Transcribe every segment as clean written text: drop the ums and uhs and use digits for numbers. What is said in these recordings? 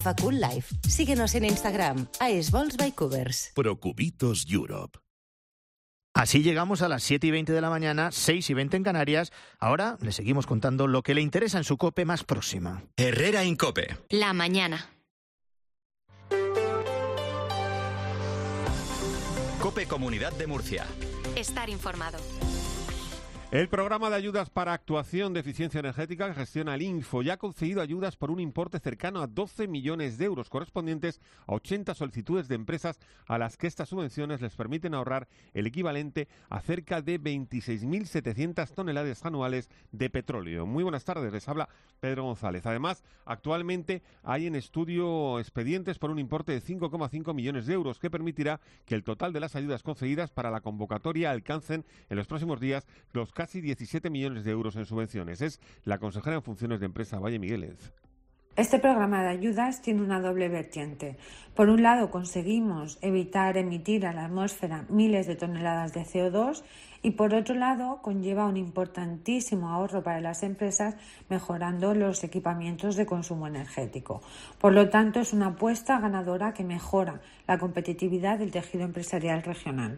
Facul Life. Síguenos en Instagram, Esvols by Cubers. Procubitos Europe. Así llegamos a las 7:20 de la mañana, 6:20 en Canarias. Ahora le seguimos contando lo que le interesa en su COPE más próxima. Herrera Incope. La mañana. COPE Comunidad de Murcia. Estar informado. El programa de ayudas para actuación de eficiencia energética que gestiona el Info ya ha concedido ayudas por un importe cercano a 12 millones de euros, correspondientes a 80 solicitudes de empresas a las que estas subvenciones les permiten ahorrar el equivalente a cerca de 26.700 toneladas anuales de petróleo. Muy buenas tardes, les habla Pedro González. Además, actualmente hay en estudio expedientes por un importe de 5,5 millones de euros que permitirá que el total de las ayudas concedidas para la convocatoria alcancen en los próximos días los casi 17 millones de euros en subvenciones. Es la consejera en funciones de empresa, Valle Migueles. Este programa de ayudas tiene una doble vertiente. Por un lado, conseguimos evitar emitir a la atmósfera miles de toneladas de CO2 y por otro lado, conlleva un importantísimo ahorro para las empresas mejorando los equipamientos de consumo energético. Por lo tanto, es una apuesta ganadora que mejora la competitividad del tejido empresarial regional.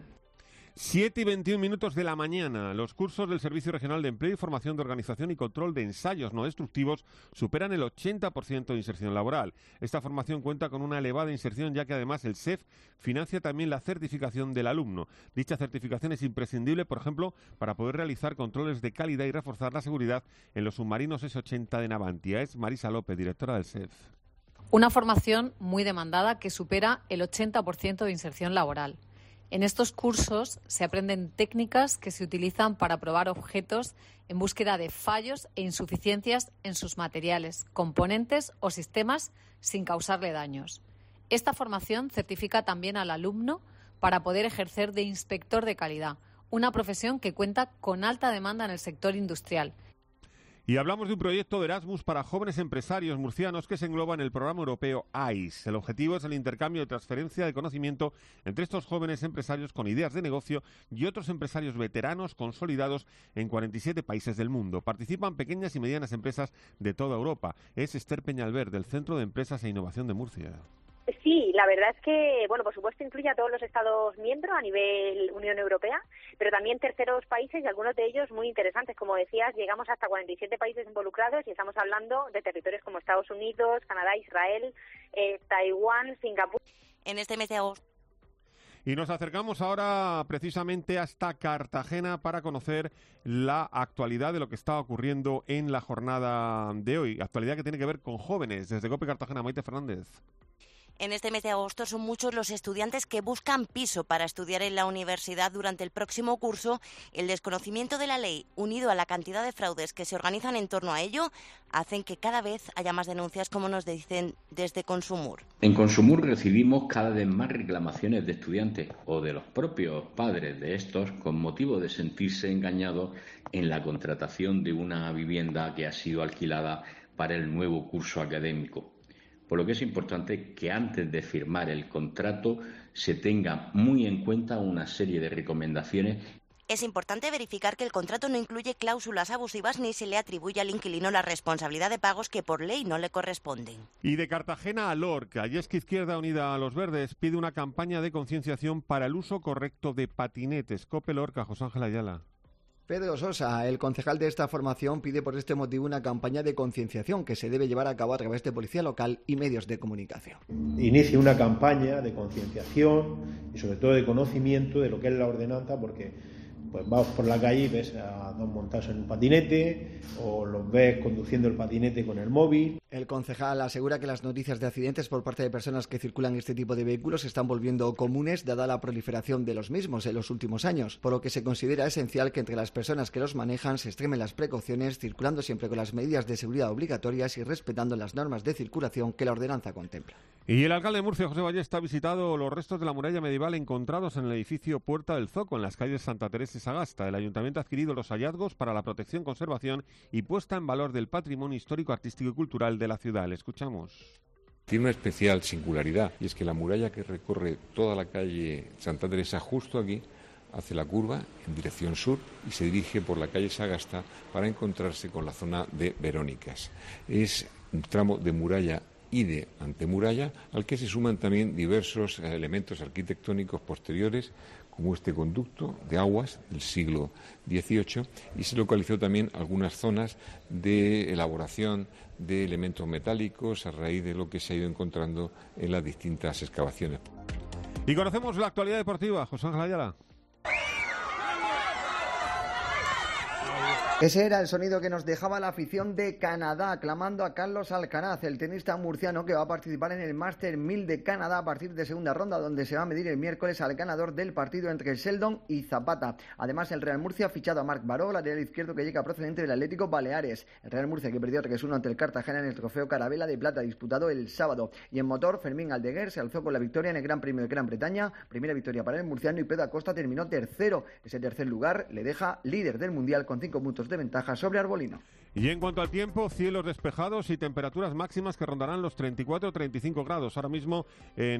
7:21 de la mañana. Los cursos del Servicio Regional de Empleo y Formación de Organización y Control de Ensayos No Destructivos superan el 80% de inserción laboral. Esta formación cuenta con una elevada inserción, ya que además el SEF financia también la certificación del alumno. Dicha certificación es imprescindible, por ejemplo, para poder realizar controles de calidad y reforzar la seguridad en los submarinos S-80 de Navantia. Es Marisa López, directora del SEF. Una formación muy demandada que supera el 80% de inserción laboral. En estos cursos se aprenden técnicas que se utilizan para probar objetos en búsqueda de fallos e insuficiencias en sus materiales, componentes o sistemas sin causarle daños. Esta formación certifica también al alumno para poder ejercer de inspector de calidad, una profesión que cuenta con alta demanda en el sector industrial. Y hablamos de un proyecto de Erasmus para jóvenes empresarios murcianos que se engloba en el programa europeo AIS. El objetivo es el intercambio de transferencia de conocimiento entre estos jóvenes empresarios con ideas de negocio y otros empresarios veteranos consolidados en 47 países del mundo. Participan pequeñas y medianas empresas de toda Europa. Es Esther Peñalver, del Centro de Empresas e Innovación de Murcia. Sí, la verdad es que, bueno, por supuesto incluye a todos los Estados miembros a nivel Unión Europea, pero también terceros países y algunos de ellos muy interesantes. Como decías, llegamos hasta 47 países involucrados y estamos hablando de territorios como Estados Unidos, Canadá, Israel, Taiwán, Singapur. En este mes de agosto. Y nos acercamos ahora precisamente hasta Cartagena para conocer la actualidad de lo que está ocurriendo en la jornada de hoy. Actualidad que tiene que ver con jóvenes. Desde COPE Cartagena, Maite Fernández. En este mes de agosto son muchos los estudiantes que buscan piso para estudiar en la universidad durante el próximo curso. El desconocimiento de la ley, unido a la cantidad de fraudes que se organizan en torno a ello, hacen que cada vez haya más denuncias, como nos dicen desde Consumur. En Consumur recibimos cada vez más reclamaciones de estudiantes o de los propios padres de estos con motivo de sentirse engañados en la contratación de una vivienda que ha sido alquilada para el nuevo curso académico. Por lo que es importante que antes de firmar el contrato se tenga muy en cuenta una serie de recomendaciones. Es importante verificar que el contrato no incluye cláusulas abusivas ni se le atribuye al inquilino la responsabilidad de pagos que por ley no le corresponden. Y de Cartagena a Lorca, y es que Izquierda Unida a los Verdes pide una campaña de concienciación para el uso correcto de patinetes. COPE Lorca, José Ángel Ayala. Pedro Sosa, el concejal de esta formación, pide por este motivo una campaña de concienciación que se debe llevar a cabo a través de policía local y medios de comunicación. Inicie una campaña de concienciación y sobre todo de conocimiento de lo que es la ordenanza, porque pues vas por la calle y ves a dos montados en un patinete o los ves conduciendo el patinete con el móvil. El concejal asegura que las noticias de accidentes por parte de personas que circulan este tipo de vehículos se están volviendo comunes dada la proliferación de los mismos en los últimos años, por lo que se considera esencial que entre las personas que los manejan se extremen las precauciones, circulando siempre con las medidas de seguridad obligatorias y respetando las normas de circulación que la ordenanza contempla. Y el alcalde de Murcia, José Ballesta, ha visitado los restos de la muralla medieval encontrados en el edificio Puerta del Zoco, en las calles Santa Teresa y Sagasta. El ayuntamiento ha adquirido los hallazgos para la protección, conservación y puesta en valor del patrimonio histórico, artístico y cultural de la ciudad. Le escuchamos. Tiene una especial singularidad, y es que la muralla que recorre toda la calle Santa Teresa justo aquí hace la curva en dirección sur y se dirige por la calle Sagasta para encontrarse con la zona de Verónicas. Es un tramo de muralla y de antemuralla, al que se suman también diversos elementos arquitectónicos posteriores, como este conducto de aguas del siglo XVIII, y se localizó también algunas zonas de elaboración de elementos metálicos a raíz de lo que se ha ido encontrando en las distintas excavaciones. Y conocemos la actualidad deportiva. José Ángel Ayala. Ese era el sonido que nos dejaba la afición de Canadá, aclamando a Carlos Alcaraz, el tenista murciano que va a participar en el Master 1000 de Canadá a partir de segunda ronda, donde se va a medir el miércoles al ganador del partido entre Sheldon y Zapata. Además, el Real Murcia ha fichado a Marc Baró, lateral izquierdo que llega procedente del Atlético Baleares. El Real Murcia que perdió 3-1 ante el Cartagena en el Trofeo Carabela de Plata, disputado el sábado. Y en motor, Fermín Aldeguer se alzó con la victoria en el Gran Premio de Gran Bretaña, primera victoria para el murciano, y Pedro Acosta terminó tercero. Ese tercer lugar le deja líder del Mundial con 5 puntos de ventaja sobre Arbolino. Y en cuanto al tiempo, cielos despejados y temperaturas máximas que rondarán los 34 o 35 grados. Ahora mismo en